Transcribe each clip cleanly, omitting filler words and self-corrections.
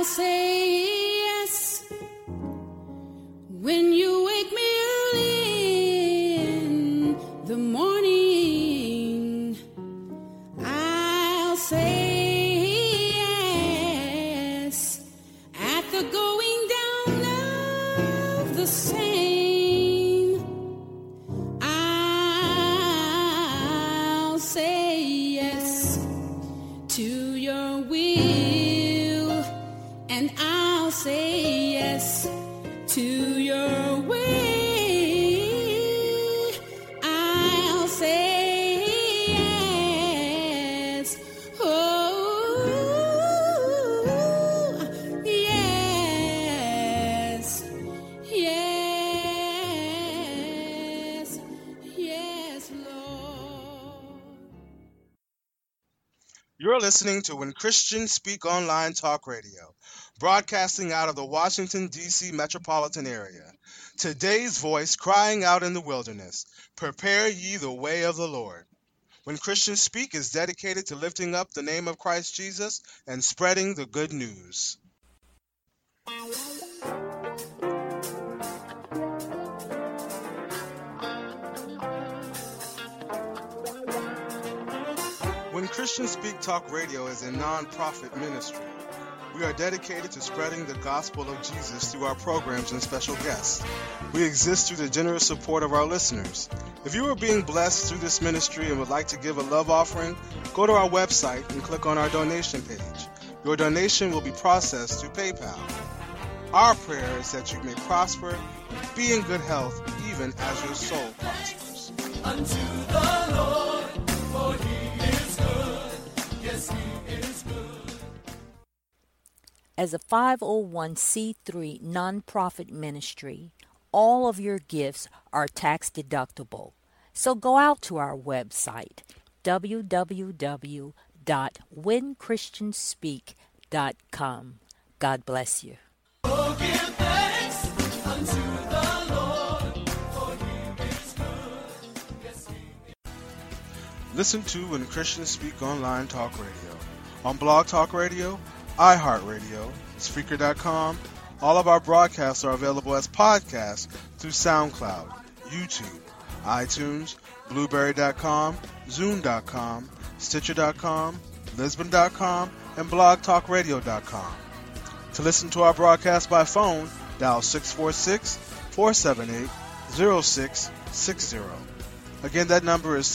say yes when you wake me early in the morning. I'll say yes at the going down of the same. I'll say yes to your will, and I'll say yes to your way. I'll say yes. Oh, yes. Yes. Yes, Lord. You're listening to When Christians Speak Online Talk Radio, broadcasting out of the Washington, D.C. metropolitan area. Today's voice crying out in the wilderness, prepare ye the way of the Lord. When Christians Speak is dedicated to lifting up the name of Christ Jesus and spreading the good news. When Christians Speak Talk Radio is a non-profit ministry. We are dedicated to spreading the gospel of Jesus through our programs and special guests. We exist through the generous support of our listeners. If you are being blessed through this ministry and would like to give a love offering, go to our website and click on our donation page. Your donation will be processed through PayPal. Our prayer is that you may prosper, be in good health, even as your soul prospers. Unto the Lord, for he is good. Yes, he is good. As a 501c3 nonprofit ministry, all of your gifts are tax deductible. So go out to our website, www.whenchristianspeak.com. God bless you. Oh, give thanks unto the Lord, for he is good. Yes, he is. Listen to When Christians Speak Online Talk Radio on Blog Talk Radio, iHeartRadio, Spreaker.com. All of our broadcasts are available as podcasts through SoundCloud, YouTube, iTunes, Blueberry.com, Zoom.com, Stitcher.com, Lisbon.com, and BlogTalkRadio.com. To listen to our broadcast by phone, dial 646-478-0660. Again, that number is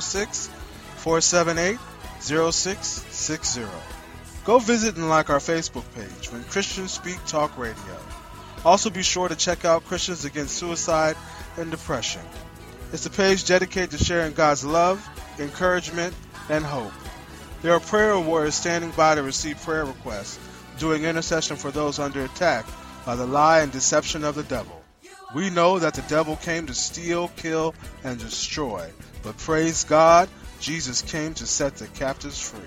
646-478-0660. Go visit and like our Facebook page, When Christians Speak Talk Radio. Also be sure to check out Christians Against Suicide and Depression. It's a page dedicated to sharing God's love, encouragement, and hope. There are prayer warriors standing by to receive prayer requests, doing intercession for those under attack by the lie and deception of the devil. We know that the devil came to steal, kill, and destroy, but praise God, Jesus came to set the captives free.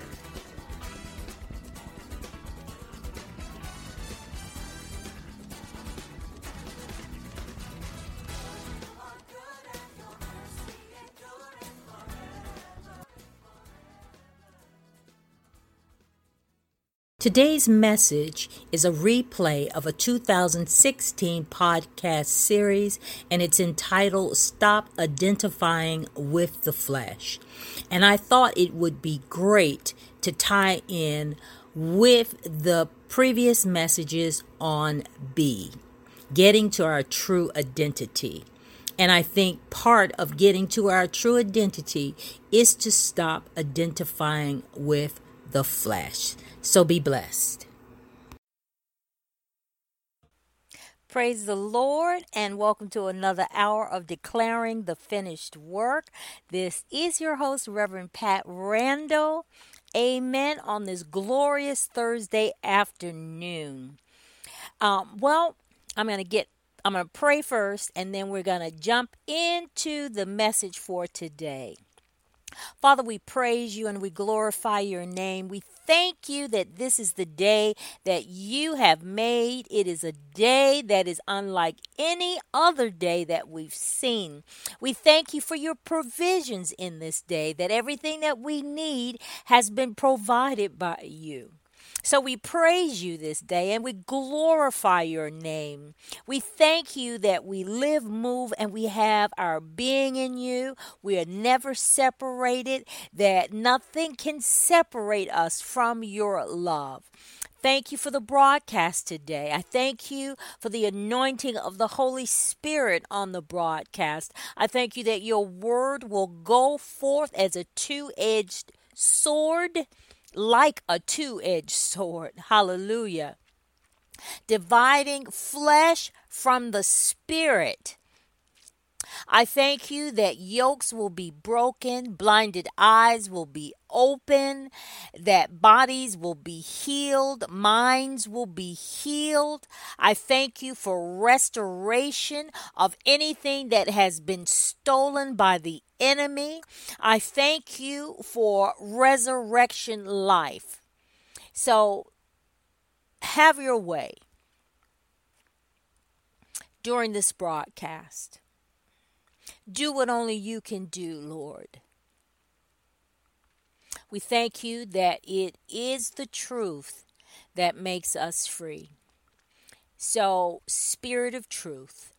Today's message is a replay of a 2016 podcast series, and it's entitled Stop Identifying with the Flesh. And I thought it would be great to tie in with the previous messages on B, getting to our true identity. And I think part of getting to our true identity is to stop identifying with the flesh. So be blessed. Praise the Lord, and welcome to another hour of Declaring the Finished Work. This is your host, Reverend Pat Randall. Amen. On this glorious Thursday afternoon. I'm going to pray first, and then we're going to jump into the message for today. Father, we praise you and we glorify your name. We thank you that this is the day that you have made. It is a day that is unlike any other day that we've seen. We thank you for your provisions in this day, that everything that we need has been provided by you. So we praise you this day and we glorify your name. We thank you that we live, move, and we have our being in you. We are never separated, that nothing can separate us from your love. Thank you for the broadcast today. I thank you for the anointing of the Holy Spirit on the broadcast. I thank you that your word will go forth as a two-edged sword, like a two-edged sword. Hallelujah. Dividing flesh from the spirit. I thank you that yokes will be broken, blinded eyes will be open, that bodies will be healed, minds will be healed. I thank you for restoration of anything that has been stolen by the enemy. I thank you for resurrection life. So have your way during this broadcast. Do what only you can do, Lord. We thank you that it is the truth that makes us free. So, Spirit of truth,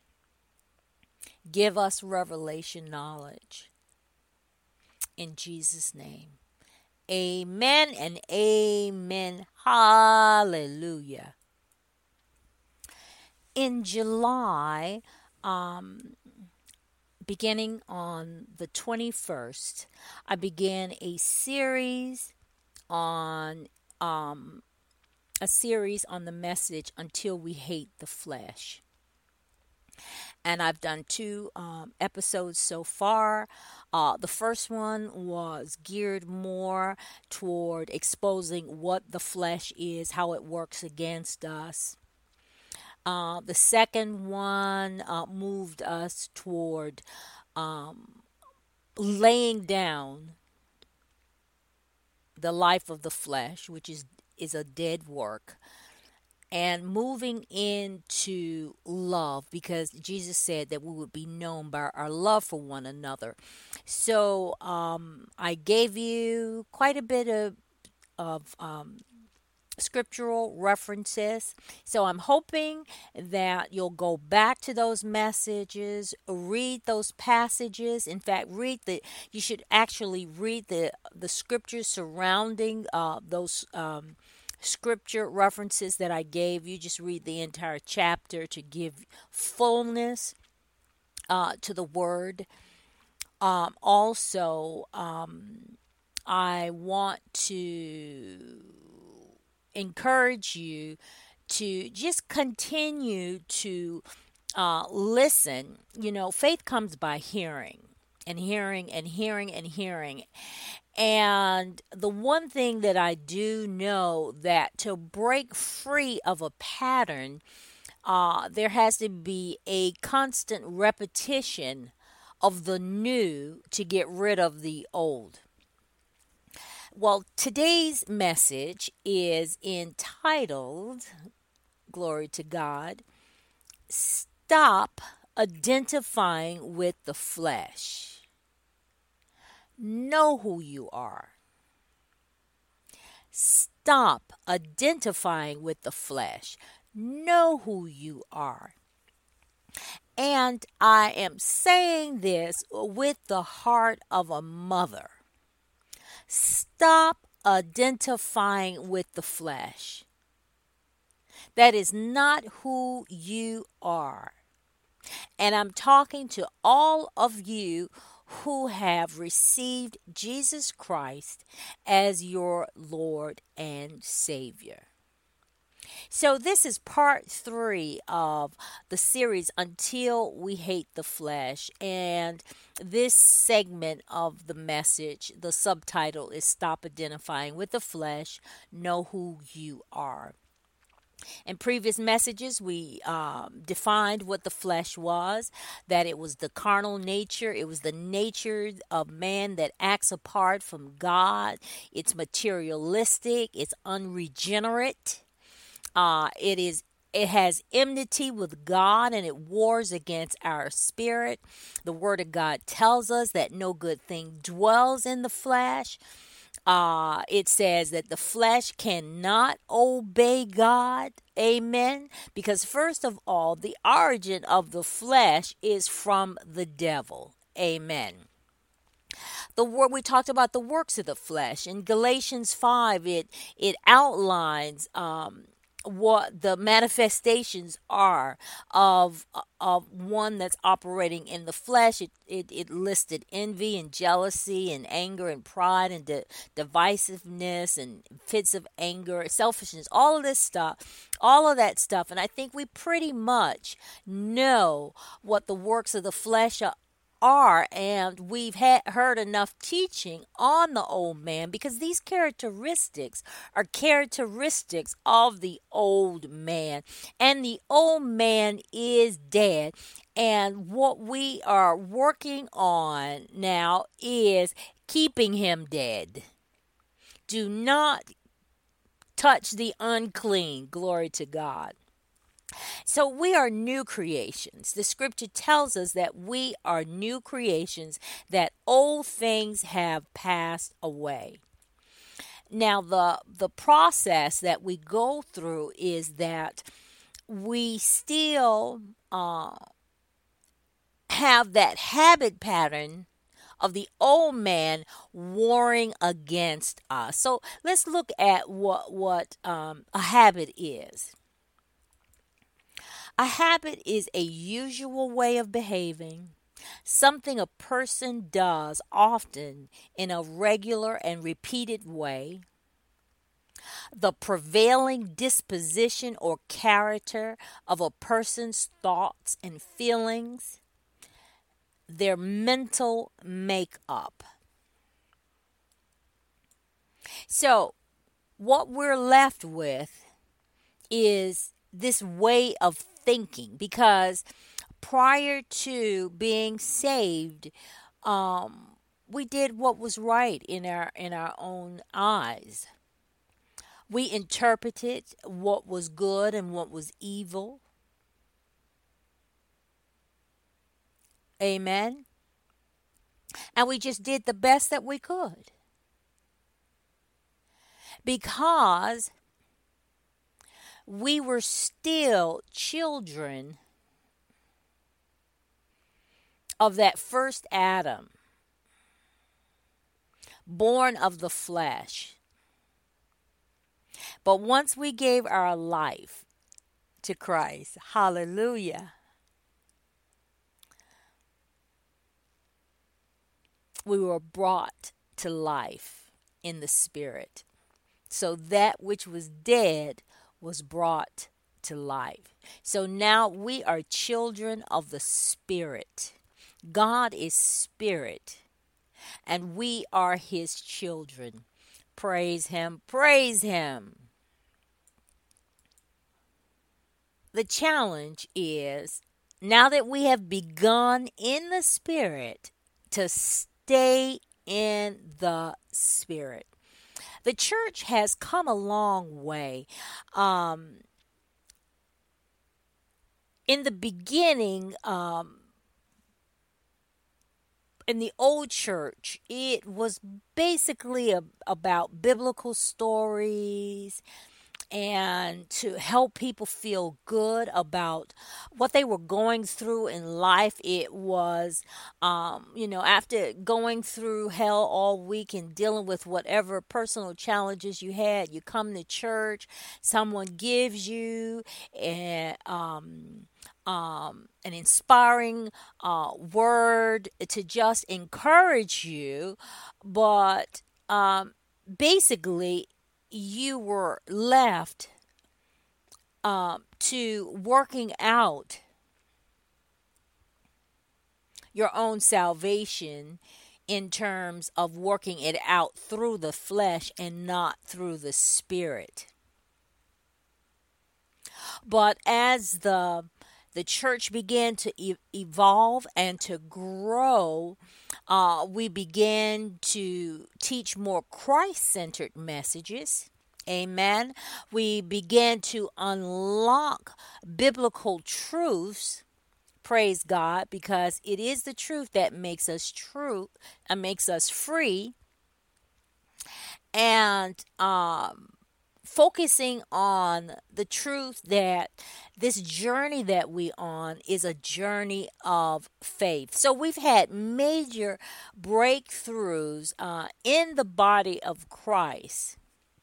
give us revelation knowledge. In Jesus' name. Amen and amen. Hallelujah. In July, beginning on the 21st, I began a series on the message Until We Hate the Flesh. And I've done two episodes so far. The first one was geared more toward exposing what the flesh is, how it works against us. The second one moved us toward laying down the life of the flesh, which is a dead work, and moving into love, because Jesus said that we would be known by our love for one another. So I gave you quite a bit of scriptural references. So I'm hoping that you'll go back to those messages, read those passages. In fact, you should actually read the scriptures surrounding those scripture references that I gave you. Just read the entire chapter to give fullness to the word. Also, I want to encourage you to just continue to listen. You know, faith comes by hearing and hearing and hearing and hearing. And the one thing that I do know, that to break free of a pattern, there has to be a constant repetition of the new to get rid of the old. Well, today's message is entitled, glory to God, Stop Identifying with the Flesh. Know who you are. Stop identifying with the flesh. Know who you are. And I am saying this with the heart of a mother. Stop identifying with the flesh. That is not who you are. And I'm talking to all of you who have received Jesus Christ as your Lord and Savior. So this is part 3 of the series Until We Hate the Flesh. And this segment of the message, the subtitle is Stop Identifying with the Flesh, Know Who You Are. In previous messages, we defined what the flesh was, that it was the carnal nature. It was the nature of man that acts apart from God. It's materialistic. It's unregenerate. It has enmity with God, and it wars against our spirit. The Word of God tells us that no good thing dwells in the flesh. It says that the flesh cannot obey God. Amen. Because, first of all, the origin of the flesh is from the devil. Amen. The word we talked about the works of the flesh in Galatians 5. It outlines what the manifestations are of one that's operating in the flesh. It listed envy and jealousy and anger and pride and divisiveness and fits of anger, selfishness, all of this stuff, all of that stuff. And I think we pretty much know what the works of the flesh are, and we've heard enough teaching on the old man, because these characteristics are characteristics of the old man, and the old man is dead. And what we are working on now is keeping him dead. Do not touch the unclean. Glory to God. So we are new creations. The scripture tells us that we are new creations, that old things have passed away. Now, the process that we go through is that we still have that habit pattern of the old man warring against us. So let's look at what a habit is. A habit is a usual way of behaving, something a person does often in a regular and repeated way. The prevailing disposition or character of a person's thoughts and feelings, their mental makeup. So, what we're left with is this way of thinking, because prior to being saved, we did what was right in our own eyes. We interpreted what was good and what was evil. Amen. And we just did the best that we could, because we were still children of that first Adam, born of the flesh. But once we gave our life to Christ, hallelujah, we were brought to life in the Spirit. So that which was dead was brought to life. So now we are children of the Spirit. God is Spirit, and we are His children. Praise Him, praise Him. The challenge is, now that we have begun in the Spirit, to stay in the Spirit. The church has come a long way. In the beginning, in the old church, it was basically about biblical stories and to help people feel good about what they were going through in life. It was, after going through hell all week and dealing with whatever personal challenges you had, you come to church, someone gives you an inspiring word to just encourage you, but basically you were left to working out your own salvation in terms of working it out through the flesh and not through the Spirit. But as the church began to evolve and to grow, we began to teach more Christ-centered messages. Amen. We began to unlock biblical truths. Praise God, because it is the truth that makes us true and makes us free. and focusing on the truth that this journey that we on is a journey of faith. So we've had major breakthroughs in the body of Christ,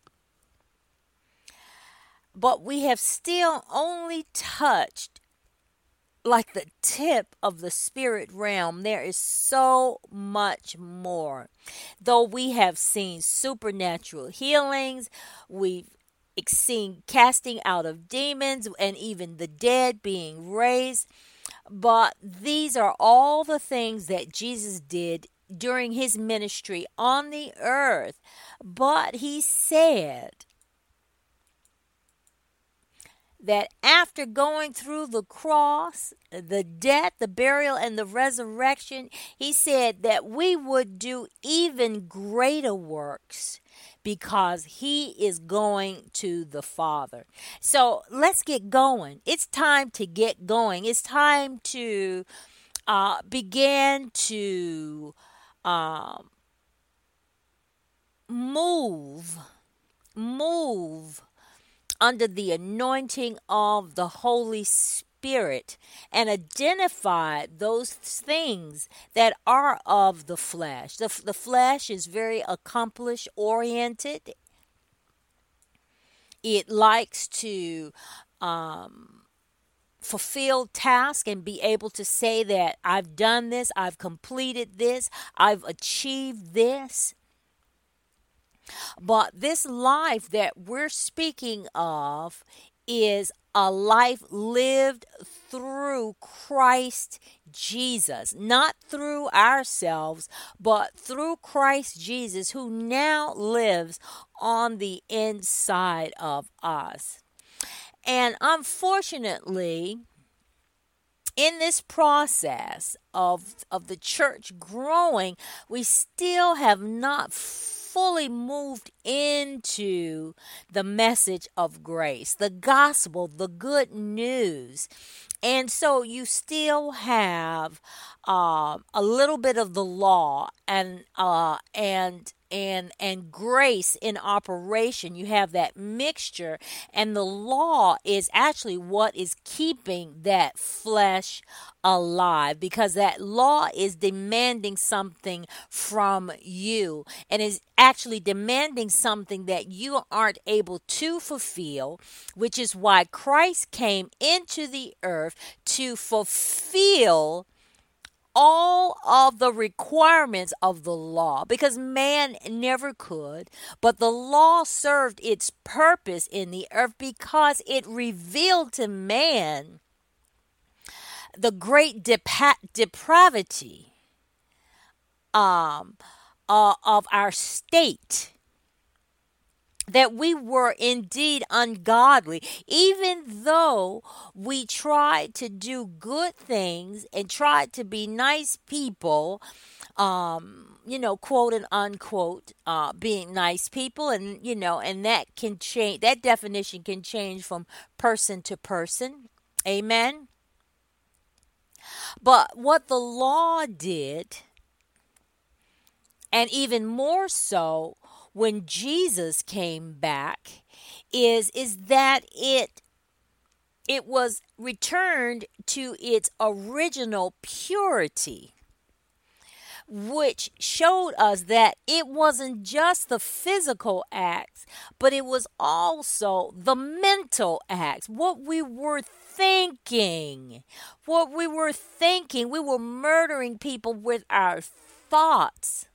but we have still only touched like the tip of the spirit realm. There is so much more. Though we have seen supernatural healings, we've seen casting out of demons, and even the dead being raised. But these are all the things that Jesus did during his ministry on the earth. But he said that after going through the cross, the death, the burial, and the resurrection, he said that we would do even greater works because he is going to the Father. So let's get going. It's time to get going. It's time to begin to move under the anointing of the Holy Spirit and identify those things that are of the flesh. The flesh is very accomplished oriented. It likes to fulfill tasks and be able to say that I've done this, I've completed this, I've achieved this. But this life that we're speaking of is a life lived through Christ Jesus, not through ourselves, but through Christ Jesus, who now lives on the inside of us. And unfortunately, in this process of the church growing, we still have not fully moved into the message of grace, the gospel, the good news. And so you still have a little bit of the law and grace in operation. You have that mixture, and the law is actually what is keeping that flesh alive, because that law is demanding something from you and is actually demanding something that you aren't able to fulfill, which is why Christ came into the earth to fulfill all of the requirements of the law, because man never could. But the law served its purpose in the earth because it revealed to man the great depravity of our state, that we were indeed ungodly, even though we tried to do good things and tried to be nice people, quote and unquote, being nice people. And, and that can change, that definition can change from person to person. Amen. But what the law did, and even more so when Jesus came back, is that it was returned to its original purity, which showed us that it wasn't just the physical acts, but it was also the mental acts, what we were thinking. We were murdering people with our thoughts.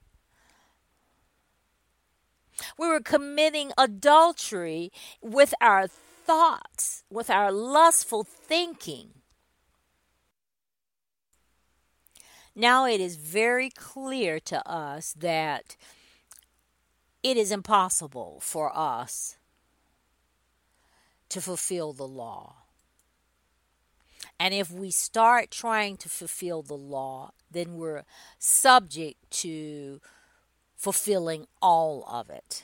We were committing adultery with our thoughts, with our lustful thinking. Now it is very clear to us that it is impossible for us to fulfill the law. And if we start trying to fulfill the law, then we're subject to fulfilling all of it.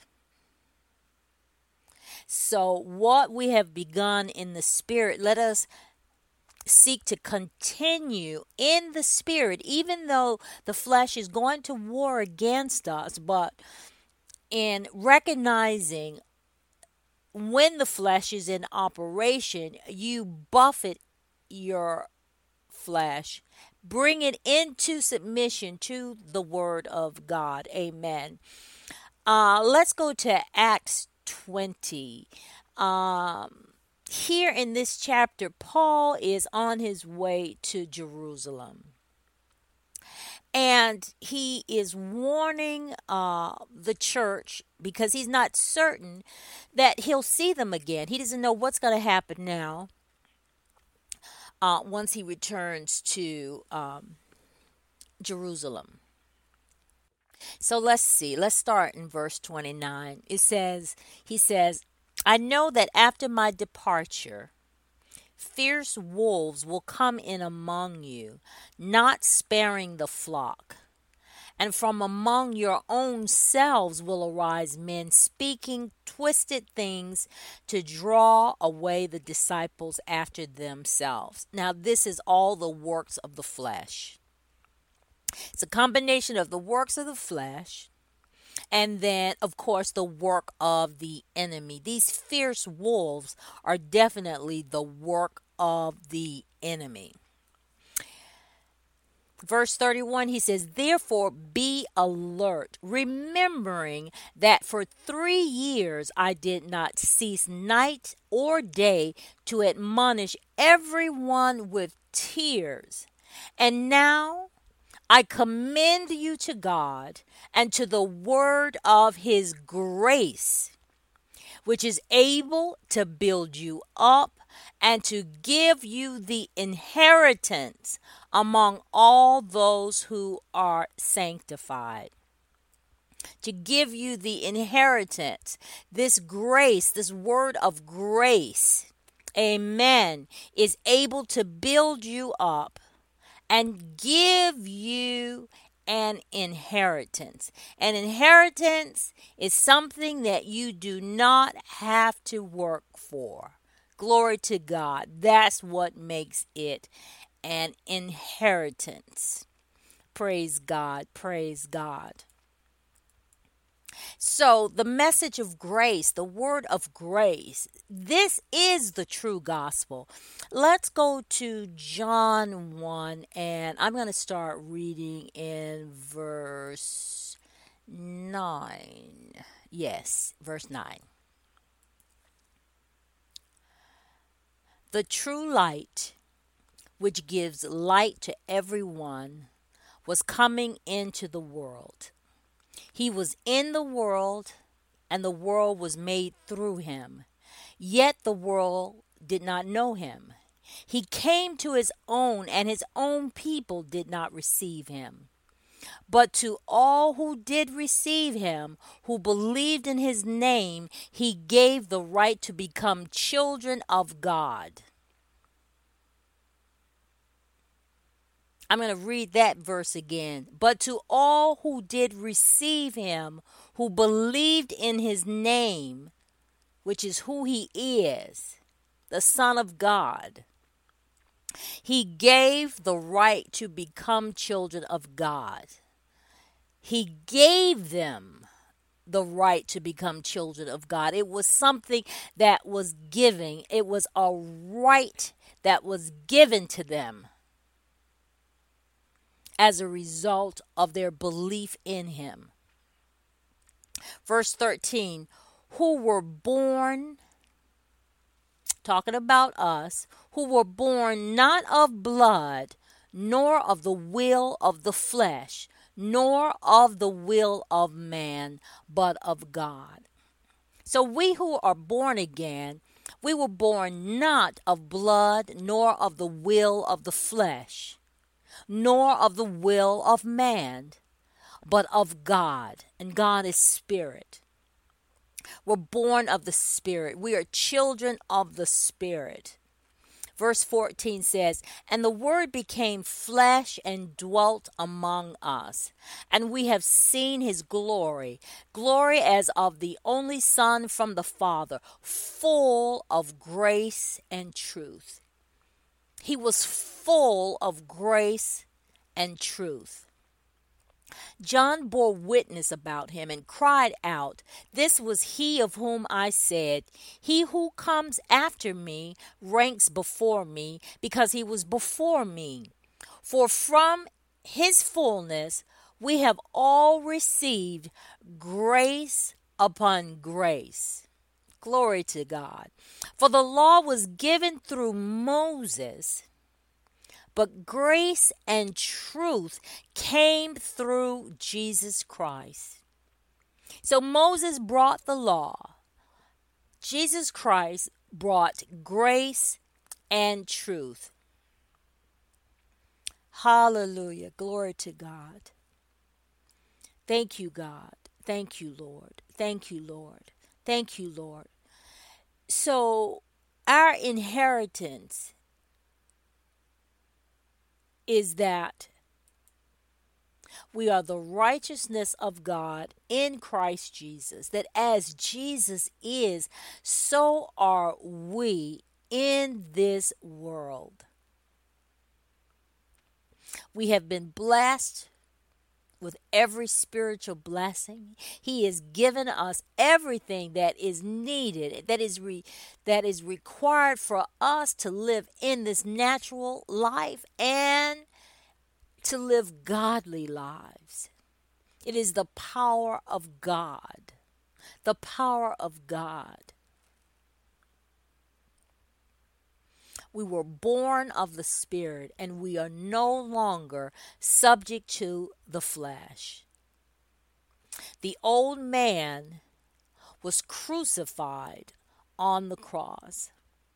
So what we have begun in the Spirit, let us seek to continue in the Spirit, even though the flesh is going to war against us. But in recognizing when the flesh is in operation, you buffet your flesh, bring it into submission to the word of God. Amen. Let's go to Acts 20. Here in this chapter, Paul is on his way to Jerusalem. And he is warning the church because he's not certain that he'll see them again. He doesn't know what's going to happen now once he returns to Jerusalem. So let's see. Let's start in verse 29. He says, I know that after my departure, fierce wolves will come in among you, not sparing the flock. And from among your own selves will arise men speaking twisted things to draw away the disciples after themselves. Now, this is all the works of the flesh. It's a combination of the works of the flesh and then, of course, the work of the enemy. These fierce wolves are definitely the work of the enemy. Verse 31, he says, therefore be alert, remembering that for 3 years I did not cease night or day to admonish everyone with tears. And now I commend you to God and to the word of his grace, which is able to build you up and to give you the inheritance among all those who are sanctified. To give you the inheritance, this grace, this word of grace, amen, is able to build you up and give you an inheritance. An inheritance is something that you do not have to work for. Glory to God. That's what makes it an inheritance. Praise God. Praise God. So the message of grace, the word of grace, this is the true gospel. Let's go to John 1, and I'm going to start reading in verse 9. Yes, verse 9. The true light, which gives light to everyone, was coming into the world. He was in the world, and the world was made through him. Yet the world did not know him. He came to his own, and his own people did not receive him. But to all who did receive him, who believed in his name, he gave the right to become children of God. I'm going to read that verse again. But to all who did receive him, who believed in his name, which is who he is, the Son of God, he gave the right to become children of God. He gave them the right to become children of God. It was something that was given. It was a right that was given to them as a result of their belief in him. Verse 13, who were born, talking about us, who were born not of blood, nor of the will of the flesh, nor of the will of man, but of God. So we who are born again, we were born not of blood, nor of the will of the flesh, nor of the will of man, but of God. And God is spirit. We're born of the Spirit. We are children of the Spirit. Verse 14 says, and the Word became flesh and dwelt among us, and we have seen his glory, glory as of the only Son from the Father, full of grace and truth. He was full of grace and truth. John bore witness about him and cried out, "This was he of whom I said, 'He who comes after me ranks before me, because he was before me.' For from his fullness we have all received grace upon grace." Glory to God. For the law was given through Moses, but grace and truth came through Jesus Christ. So Moses brought the law. Jesus Christ brought grace and truth. Hallelujah. Glory to God. Thank you, God. Thank you, Lord. Thank you, Lord. Thank you, Lord. So our inheritance is that we are the righteousness of God in Christ Jesus. That as Jesus is, so are we in this world. We have been blessed with every spiritual blessing. He has given us everything that is needed, that is required for us to live in this natural life and to live godly lives. It is the power of God. The power of God. We were born of the Spirit, and we are no longer subject to the flesh. The old man was crucified on the cross.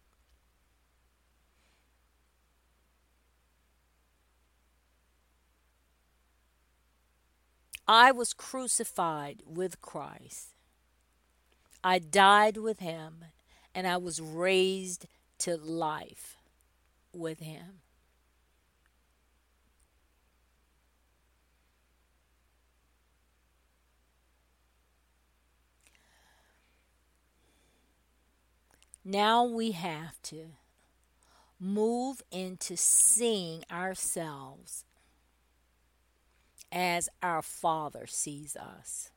I was crucified with Christ. I died with him, and I was raised to life with him. Now we have to move into seeing ourselves as our Father sees us.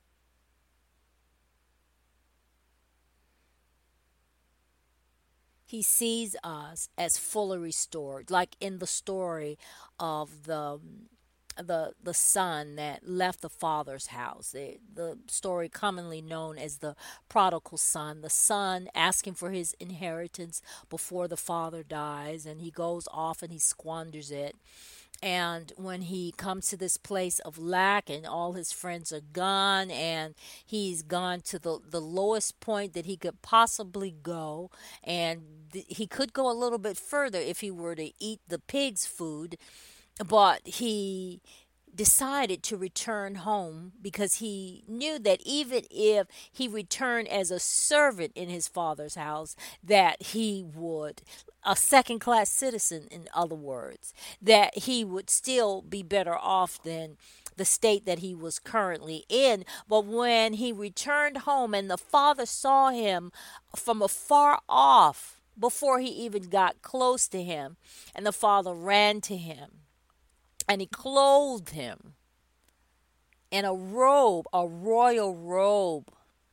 He sees us as fully restored, like in the story of the son that left the father's house. The story commonly known as the prodigal son. The son asking for his inheritance before the father dies, and he goes off and he squanders it. And when he comes to this place of lack and all his friends are gone and he's gone to the lowest point that he could possibly go, and he could go a little bit further if he were to eat the pig's food, but he decided to return home because he knew that even if he returned as a servant in his father's house, that he would, a second class citizen in other words, that he would still be better off than the state that he was currently in. But when he returned home and the father saw him from afar off, before he even got close to him, and the father ran to him and he clothed him in a robe, a royal robe.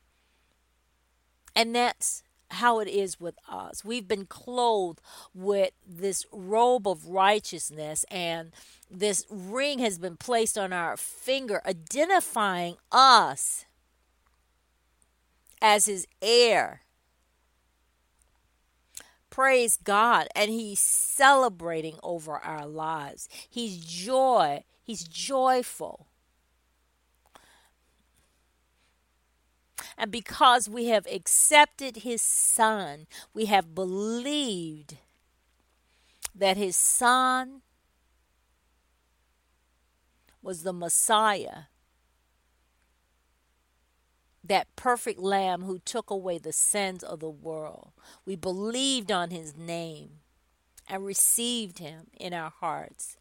And that's how it is with us. We've been clothed with this robe of righteousness, and this ring has been placed on our finger, identifying us as his heir. Praise God. And he's celebrating over our lives. He's joyful. And because we have accepted his son, we have believed that his son was the Messiah, that perfect lamb who took away the sins of the world. We believed on his name and received him in our hearts.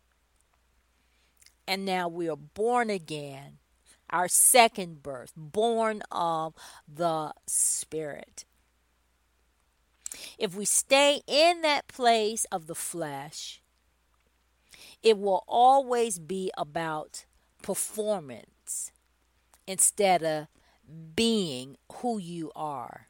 And now we are born again, our second birth, born of the Spirit. If we stay in that place of the flesh, it will always be about performance instead of being who you are.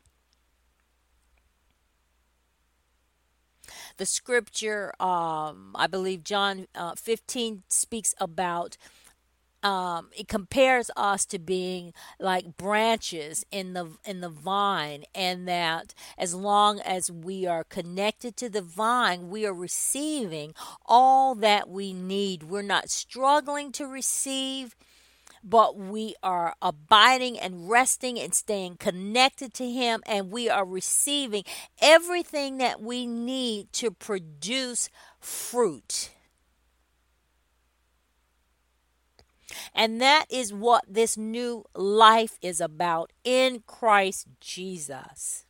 The scripture, I believe John 15 speaks about, it compares us to being like branches in the vine, and that as long as we are connected to the vine, we are receiving all that we need. We're not struggling to receive, but we are abiding and resting and staying connected to Him, and we are receiving everything that we need to produce fruit. And that is what this new life is about in Christ Jesus.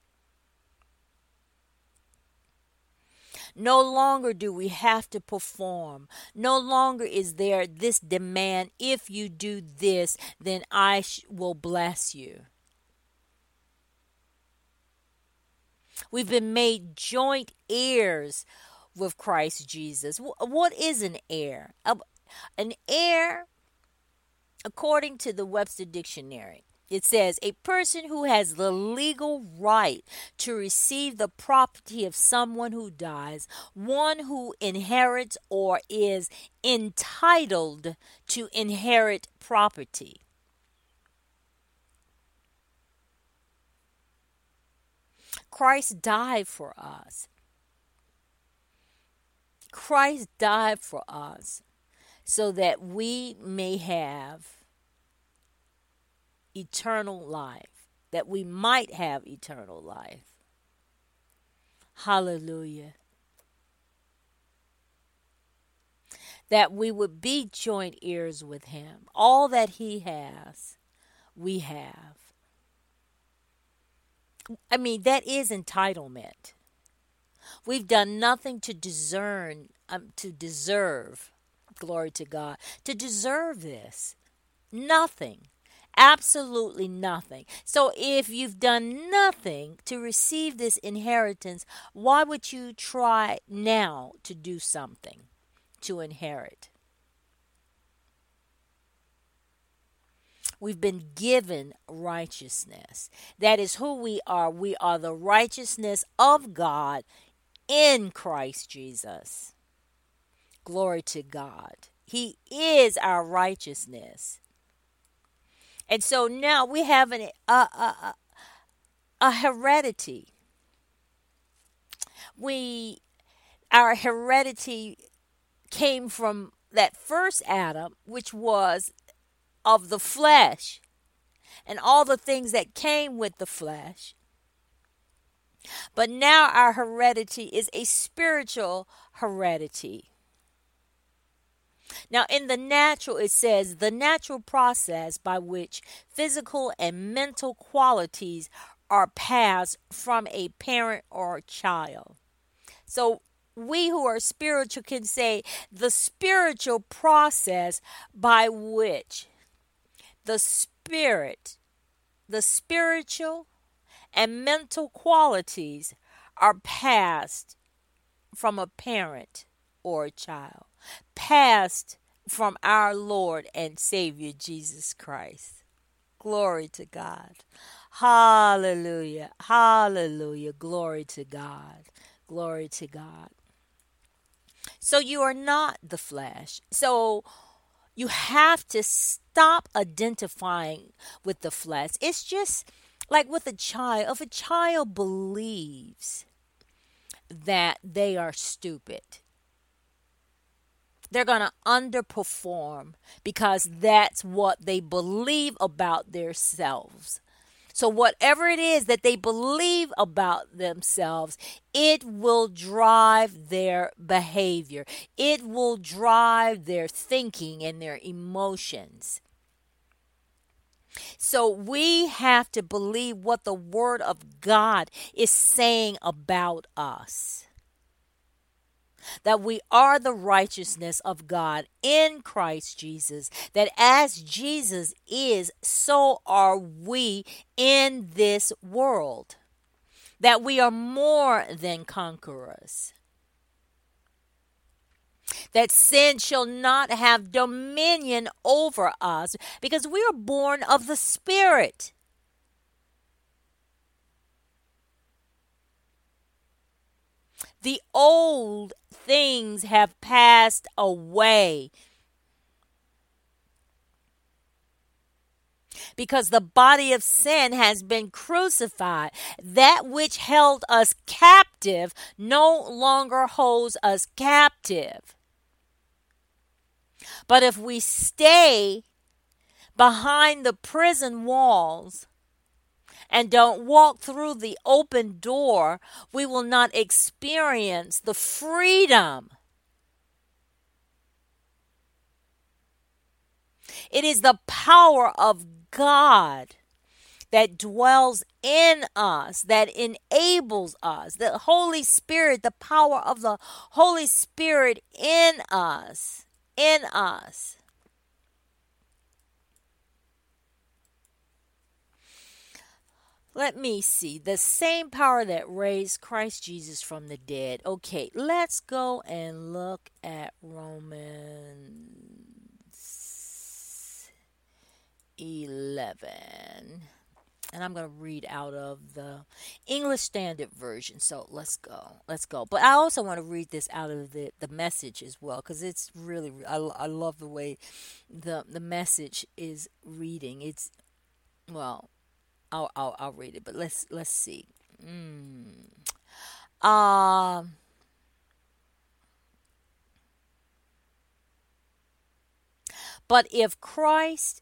No longer do we have to perform. No longer is there this demand, if you do this, then I will bless you. We've been made joint heirs with Christ Jesus. What is an heir? An heir, according to the Webster Dictionary, it says a person who has the legal right to receive the property of someone who dies, one who inherits or is entitled to inherit property. Christ died for us. Christ died for us so that we may have eternal life, that we might have eternal life. Hallelujah. That we would be joint heirs with Him. All that He has, we have. I mean, that is entitlement. We've done nothing to deserve, glory to God, to deserve this. Nothing. Absolutely nothing. So if you've done nothing to receive this inheritance, why would you try now to do something to inherit? We've been given righteousness. That is who we are. We are the righteousness of God in Christ Jesus. Glory to God. He is our righteousness. And so now we have a heredity. Our heredity came from that first Adam, which was of the flesh, and all the things that came with the flesh. But now our heredity is a spiritual heredity. Now, in the natural, it says the natural process by which physical and mental qualities are passed from a parent or a child. So we who are spiritual can say the spiritual process by which the spiritual and mental qualities are passed from a parent or a child, passed from our Lord and Savior Jesus Christ. Glory to God. Hallelujah. Hallelujah. Glory to God. Glory to God. So you are not the flesh. So you have to stop identifying with the flesh. It's just like with a child. If a child believes that they are stupid, they're going to underperform because that's what they believe about themselves. So whatever it is that they believe about themselves, it will drive their behavior. It will drive their thinking and their emotions. So we have to believe what the Word of God is saying about us. That we are the righteousness of God in Christ Jesus. That as Jesus is, so are we in this world. That we are more than conquerors. that sin shall not have dominion over us because we are born of the Spirit. The old things have passed away because the body of sin has been crucified. That which held us captive no longer holds us captive. But if we stay behind the prison walls and don't walk through the open door, we will not experience the freedom. It is the power of God that dwells in us, that enables us. The Holy Spirit, the power of the Holy Spirit in us. In us. Let me see. The same power that raised Christ Jesus from the dead. Okay, let's go and look at Romans 11. And I'm going to read out of the English Standard Version. So let's go. Let's go. But I also want to read this out of the Message as well, because it's really, I love the way the Message is reading. It's, well, I'll read it, but let's see. But if Christ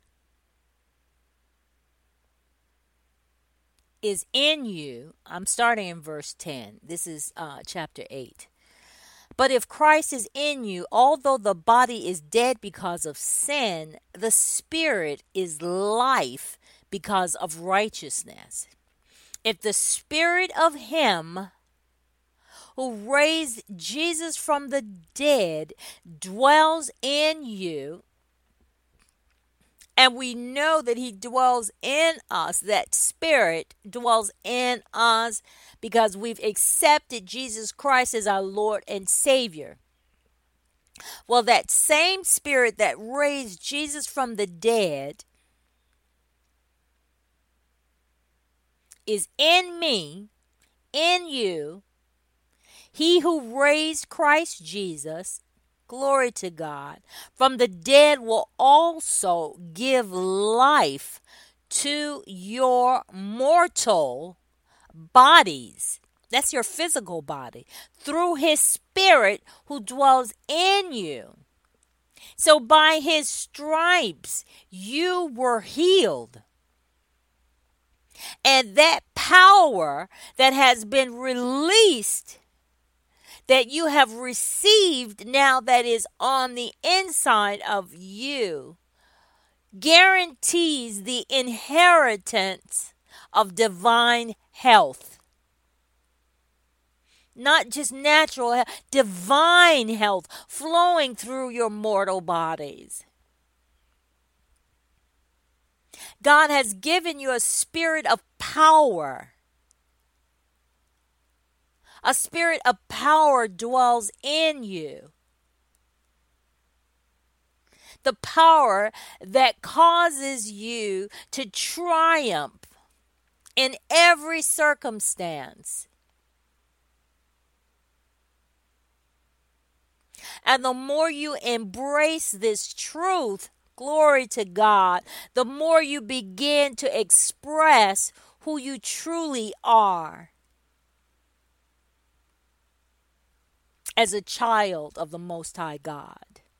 is in you, I'm starting in verse 10. This is chapter 8. But if Christ is in you, although the body is dead because of sin, the spirit is life because of righteousness. If the spirit of him who raised Jesus from the dead dwells in you, and we know that he dwells in us, that spirit dwells in us because we've accepted Jesus Christ as our Lord and Savior. Well, that same spirit that raised Jesus from the dead is in me, in you. He who raised Christ Jesus, glory to God, from the dead will also give life to your mortal bodies. That's your physical body. Through his spirit who dwells in you. So by his stripes you were healed. And that power that has been released, that you have received now, that is on the inside of you, guarantees the inheritance of divine health. Not just natural health, divine health flowing through your mortal bodies. God has given you a spirit of power. A spirit of power dwells in you. The power that causes you to triumph in every circumstance. And the more you embrace this truth, glory to God, the more you begin to express who you truly are as a child of the Most High God.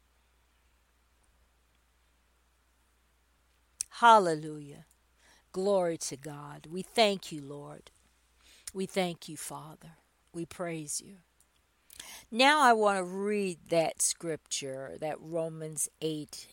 Hallelujah. Glory to God. We thank you, Lord. We thank you, Father. We praise you. Now I want to read that scripture, that Romans 8,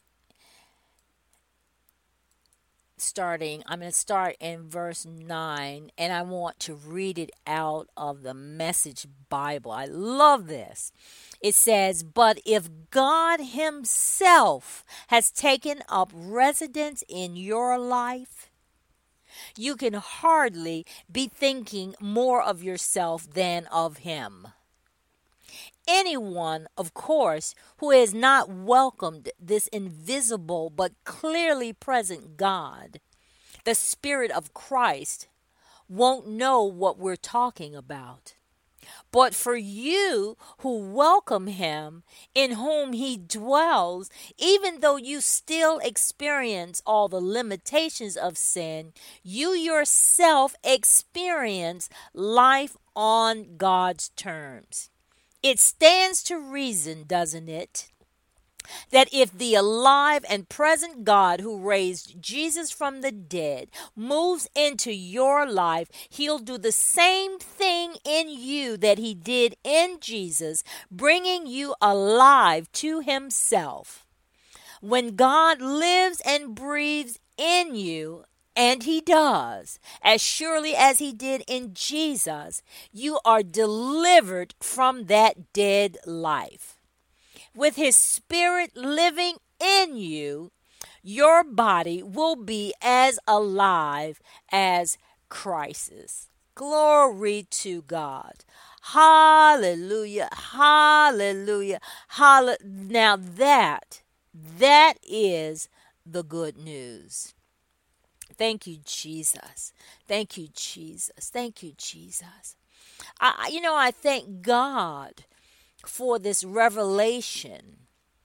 I'm going to start in verse 9, and I want to read it out of the Message Bible. I love this. It says, but if God himself has taken up residence in your life, you can hardly be thinking more of yourself than of him. Anyone, of course, who has not welcomed this invisible but clearly present God, the Spirit of Christ, won't know what we're talking about. But for you who welcome him, in whom he dwells, even though you still experience all the limitations of sin, you yourself experience life on God's terms. It stands to reason, doesn't it, that if the alive and present God who raised Jesus from the dead moves into your life, he'll do the same thing in you that he did in Jesus, bringing you alive to himself. When God lives and breathes in you, and he does, as surely as he did in Jesus, you are delivered from that dead life. With his Spirit living in you, your body will be as alive as Christ's. Glory to God. Hallelujah. Hallelujah. Now that is the good news. Thank you, Jesus. Thank you, Jesus. Thank you, Jesus. I thank God for this revelation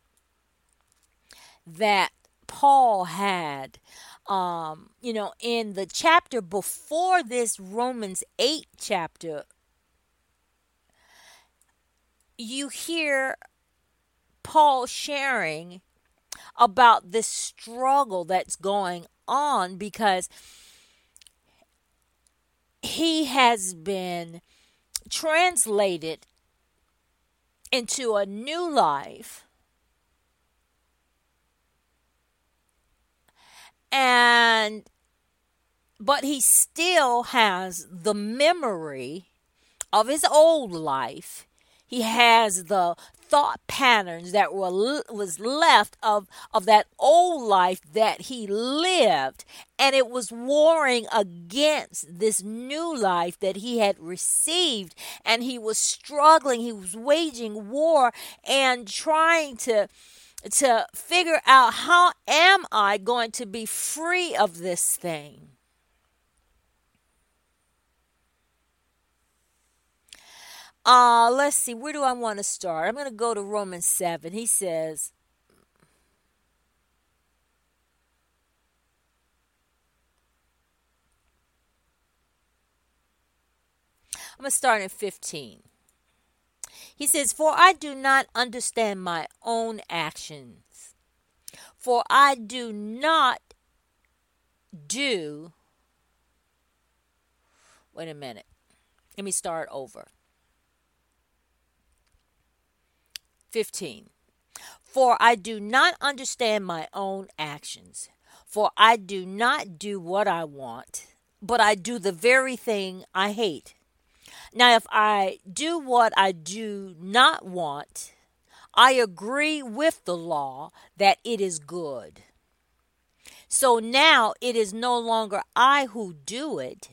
that Paul had, in the chapter before this Romans 8 chapter. You hear Paul sharing about this struggle that's going on because he has been translated into a new life, but he still has the memory of his old life. He has the thought patterns that was left of that old life that he lived, and it was warring against this new life that he had received, and he was struggling. He was waging war and trying to figure out, how am I going to be free of this thing? Let's see, where do I want to start? I'm going to go to Romans 7. He says, I'm going to start in 15. He says, for I do not understand my own actions, for I do not do, wait a minute, let me start over. 15. For I do not understand my own actions, for I do not do what I want, but I do the very thing I hate. Now, if I do what I do not want, I agree with the law that it is good. So now it is no longer I who do it,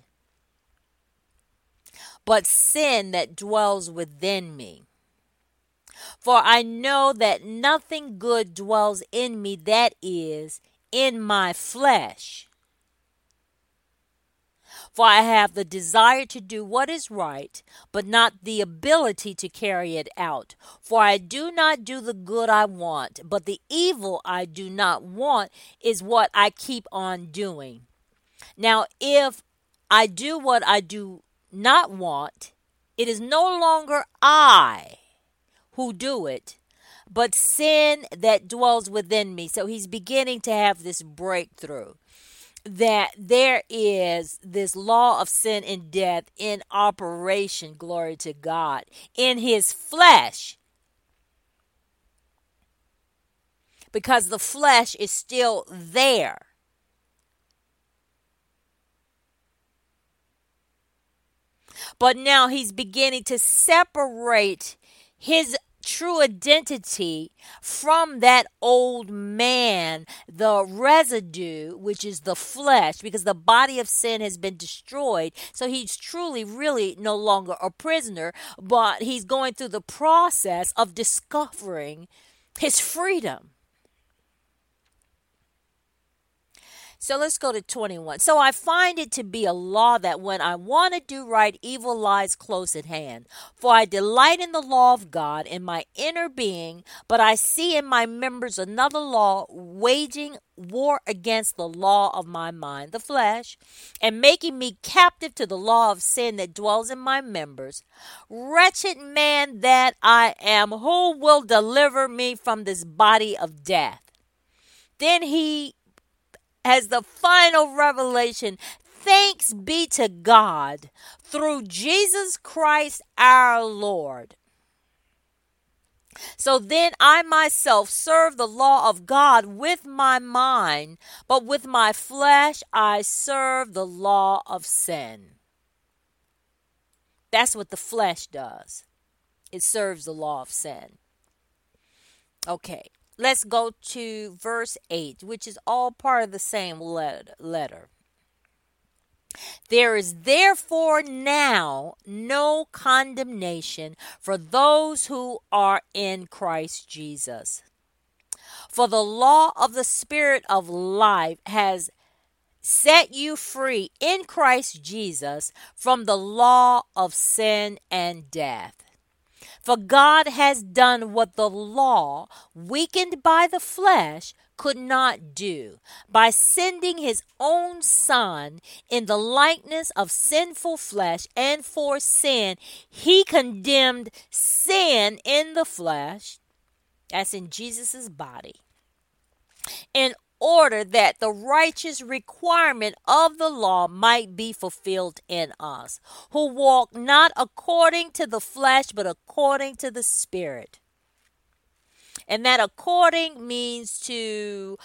but sin that dwells within me. For I know that nothing good dwells in me, that is, in my flesh. For I have the desire to do what is right, but not the ability to carry it out. For I do not do the good I want, but the evil I do not want is what I keep on doing. Now, if I do what I do not want, it is no longer I who do it, but sin that dwells within me. So he's beginning to have this breakthrough that there is this law of sin and death in operation, glory to God, in his flesh. Because the flesh is still there. But now he's beginning to separate his true identity from that old man, the residue, which is the flesh, because the body of sin has been destroyed. So he's truly, really no longer a prisoner, but he's going through the process of discovering his freedom. So let's go to 21. So I find it to be a law that when I want to do right, evil lies close at hand. For I delight in the law of God in my inner being, but I see in my members another law waging war against the law of my mind, the flesh, and making me captive to the law of sin that dwells in my members. Wretched man that I am, who will deliver me from this body of death? Then he has the final revelation. Thanks be to God through Jesus Christ our Lord. So then I myself serve the law of God with my mind, but with my flesh I serve the law of sin. That's what the flesh does. It serves the law of sin. Okay. Let's go to verse 8, which is all part of the same letter. There is therefore now no condemnation for those who are in Christ Jesus. For the law of the Spirit of life has set you free in Christ Jesus from the law of sin and death. For God has done what the law, weakened by the flesh, could not do, by sending his own Son in the likeness of sinful flesh, and for sin he condemned sin in the flesh, that's in Jesus' body, in order that the righteous requirement of the law might be fulfilled in us, who walk not according to the flesh, but according to the Spirit. And that according means to,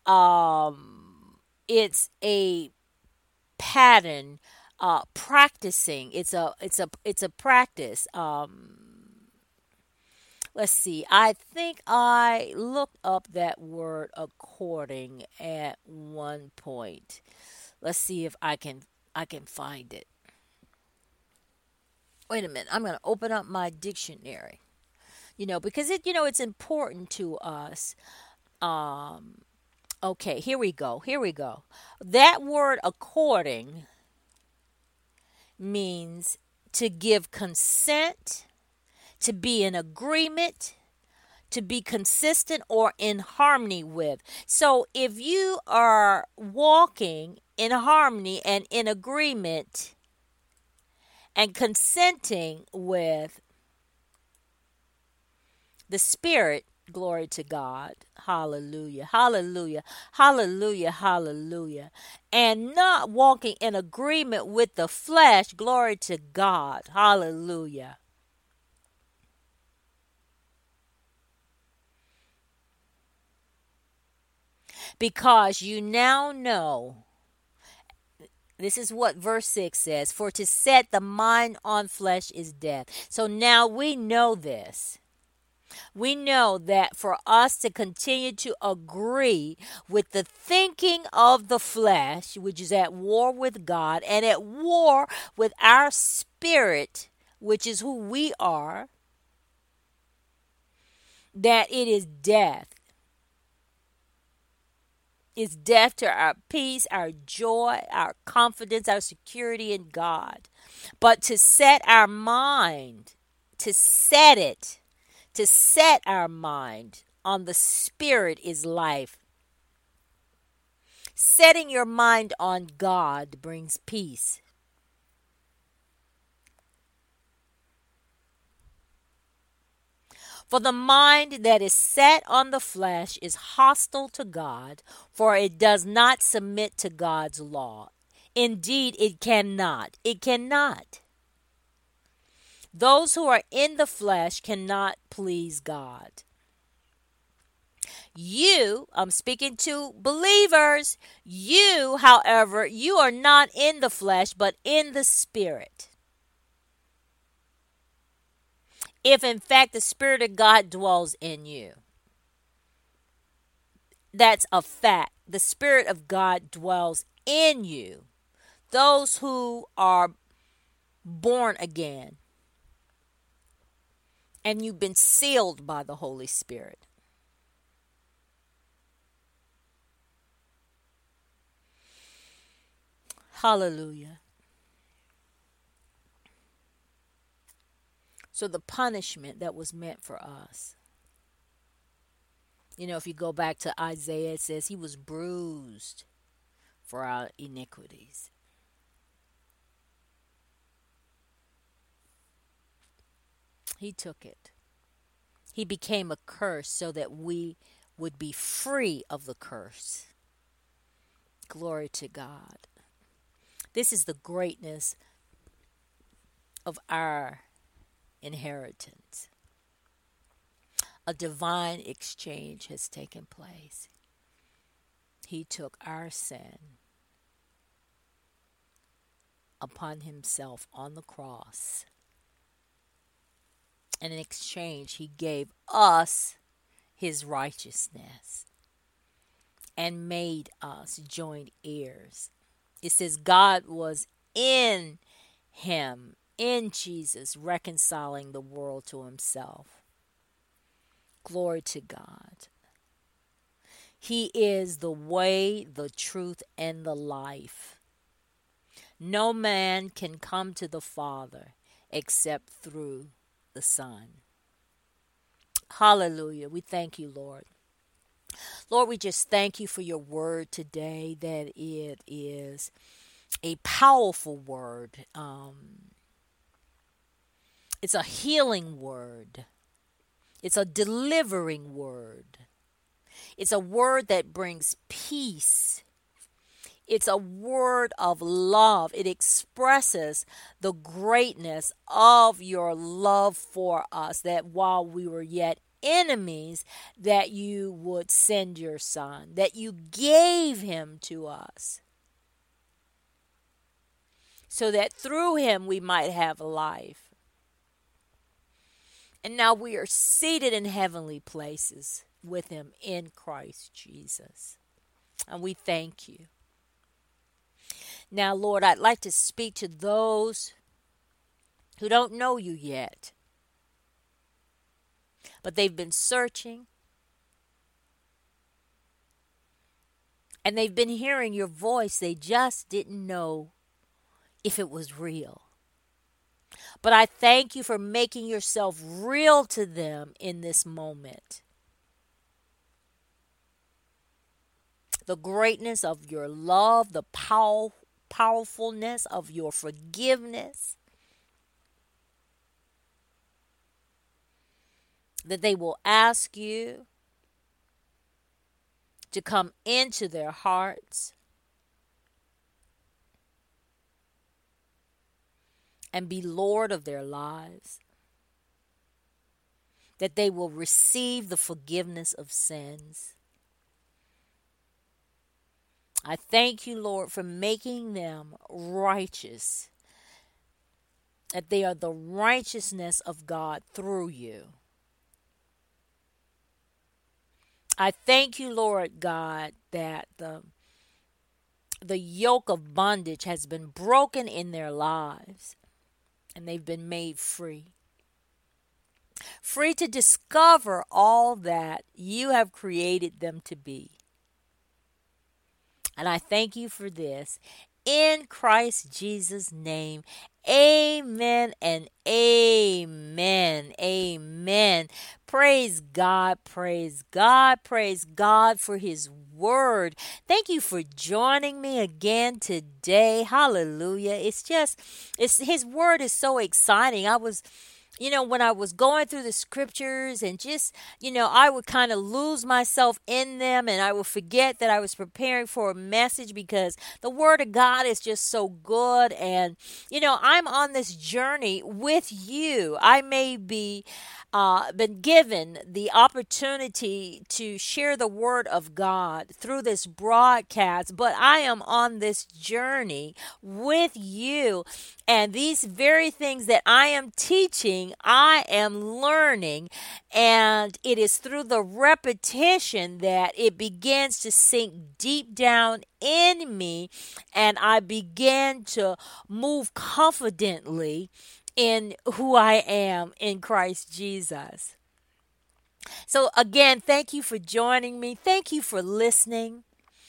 it's a pattern, practicing. It's a practice. Let's see. I think I looked up that word according at one point. Let's see if I can find it. Wait a minute. I'm going to open up my dictionary. Because it's important to us. Okay, here we go. That word according means to give consent, to be in agreement, to be consistent or in harmony with. So if you are walking in harmony and in agreement and consenting with the Spirit, glory to God, hallelujah, hallelujah, hallelujah, hallelujah, and not walking in agreement with the flesh, glory to God, hallelujah. Because you now know, this is what verse 6 says, for to set the mind on flesh is death. So now we know this. We know that for us to continue to agree with the thinking of the flesh, which is at war with God and at war with our spirit, which is who we are, that it is death. It's death to our peace, our joy, our confidence, our security in God. But to set our mind, to set our mind on the Spirit is life. Setting your mind on God brings peace. For the mind that is set on the flesh is hostile to God, for it does not submit to God's law. Indeed, it cannot. It cannot. Those who are in the flesh cannot please God. I'm speaking to believers. You, however, you are not in the flesh, but in the Spirit. if in fact the Spirit of God dwells in you. That's a fact. The Spirit of God dwells in you. Those who are born again. And you've been sealed by the Holy Spirit. Hallelujah. So the punishment that was meant for us. You know, if you go back to Isaiah, it says he was bruised for our iniquities. He took it. He became a curse so that we would be free of the curse. Glory to God. This is the greatness of our inheritance. A divine exchange has taken place. He took our sin upon himself on the cross. And in exchange, he gave us his righteousness and made us joint heirs. It says God was in him, in Jesus, reconciling the world to himself. Glory to God. He is the way, the truth, and the life. No man can come to the Father except through the Son. Hallelujah. We thank you, Lord. Lord, we just thank you for your word today, that it is a powerful word. It's a healing word. It's a delivering word. It's a word that brings peace. It's a word of love. It expresses the greatness of your love for us, that while we were yet enemies, that you would send your Son, that you gave him to us, so that through him we might have life. And now we are seated in heavenly places with him in Christ Jesus. And we thank you. Now, Lord, I'd like to speak to those who don't know you yet, but they've been searching, and they've been hearing your voice. They just didn't know if it was real. But I thank you for making yourself real to them in this moment. The greatness of your love, the powerfulness of your forgiveness, that they will ask you to come into their hearts and be Lord of their lives, that they will receive the forgiveness of sins. I thank you, Lord, for making them righteous, that they are the righteousness of God through you. I thank you, Lord God, that the yoke of bondage has been broken in their lives, and they've been made free. Free to discover all that you have created them to be. And I thank you for this. In Christ Jesus' name, amen and amen. Amen. Praise God, praise God, praise God for his word. Thank you for joining me again today. Hallelujah. His word is so exciting. When I was going through the scriptures and I would kind of lose myself in them, and I would forget that I was preparing for a message, because the word of God is just so good. And, I'm on this journey with you. I may be been given the opportunity to share the word of God through this broadcast, but I am on this journey with you. And these very things that I am teaching, I am learning. And it is through the repetition that it begins to sink deep down in me. And I begin to move confidently in who I am in Christ Jesus. So, again, thank you for joining me. Thank you for listening.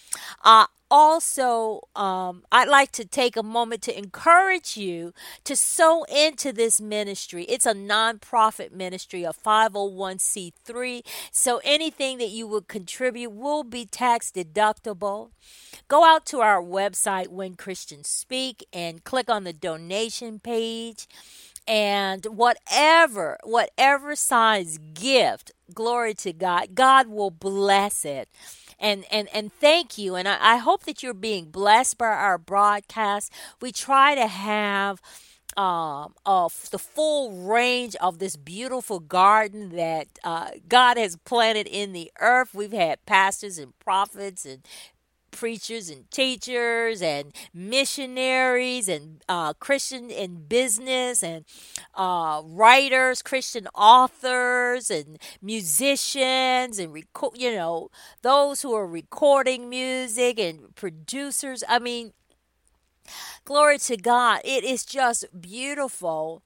I'd like to take a moment to encourage you to sow into this ministry. It's a nonprofit ministry, a 501c3. So anything that you would contribute will be tax deductible. Go out to our website, When Christians Speak, and click on the donation page. And whatever size gift, glory to God, God will bless it. And thank you. And I hope that you're being blessed by our broadcast. We try to have of the full range of this beautiful garden that God has planted in the earth. We've had pastors and prophets and preachers and teachers and missionaries and Christian in business and writers, Christian authors and musicians and those who are recording music and producers. I mean, glory to God. It is just beautiful.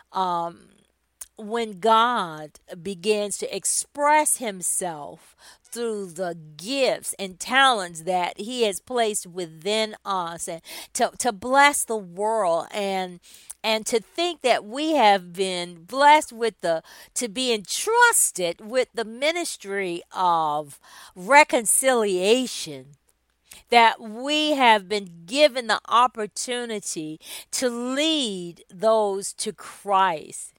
When God begins to express himself through the gifts and talents that he has placed within us, and to bless the world, and to think that we have been blessed to be entrusted with the ministry of reconciliation, that we have been given the opportunity to lead those to Christ,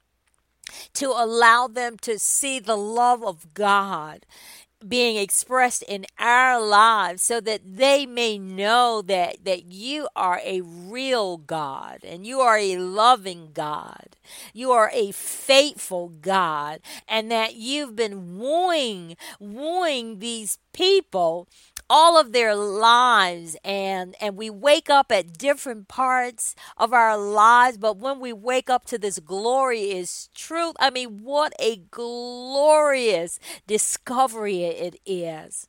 to allow them to see the love of God being expressed in our lives, so that they may know that you are a real God, and you are a loving God, you are a faithful God, and that you've been wooing these people all of their lives, and we wake up at different parts of our lives, but when we wake up to this glorious truth, I mean, what a glorious discovery it is.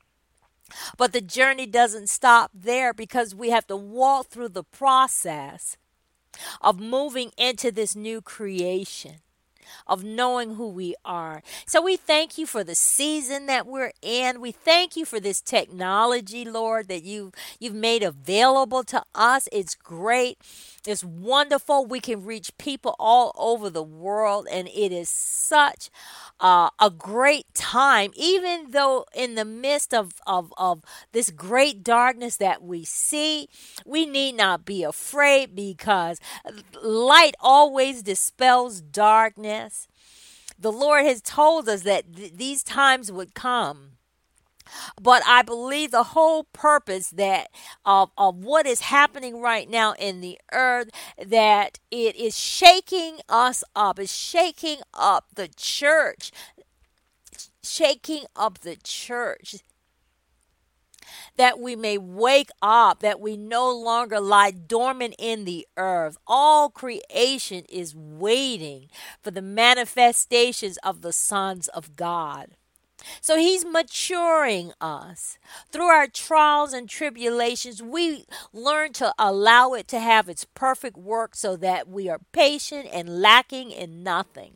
But the journey doesn't stop there, because we have to walk through the process of moving into this new creation, of knowing who we are. So we thank you for the season that we're in. We thank you for this technology, Lord, that you've made available to us. It's great. It's wonderful. We can reach people all over the world, and it is such a great time, even though in the midst of this great darkness that we see, we need not be afraid, because light always dispels darkness. The Lord has told us that these times would come. But I believe the whole purpose that of what is happening right now in the earth, that it is shaking us up. It's shaking up the church. Shaking up the church. That we may wake up, that we no longer lie dormant in the earth. All creation is waiting for the manifestations of the sons of God. So he's maturing us. Through our trials and tribulations, we learn to allow it to have its perfect work, so that we are patient and lacking in nothing.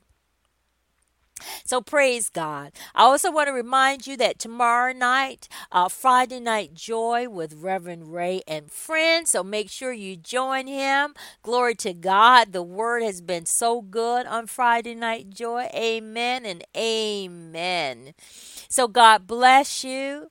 So praise God. I also want to remind you that tomorrow night, Friday Night Joy with Reverend Ray and friends. So make sure you join him. Glory to God. The word has been so good on Friday Night Joy. Amen and amen. So God bless you.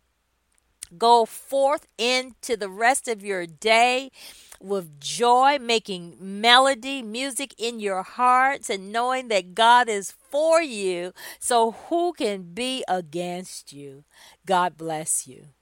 Go forth into the rest of your day with joy, making melody, music in your hearts, and knowing that God is for you. So who can be against you? God bless you.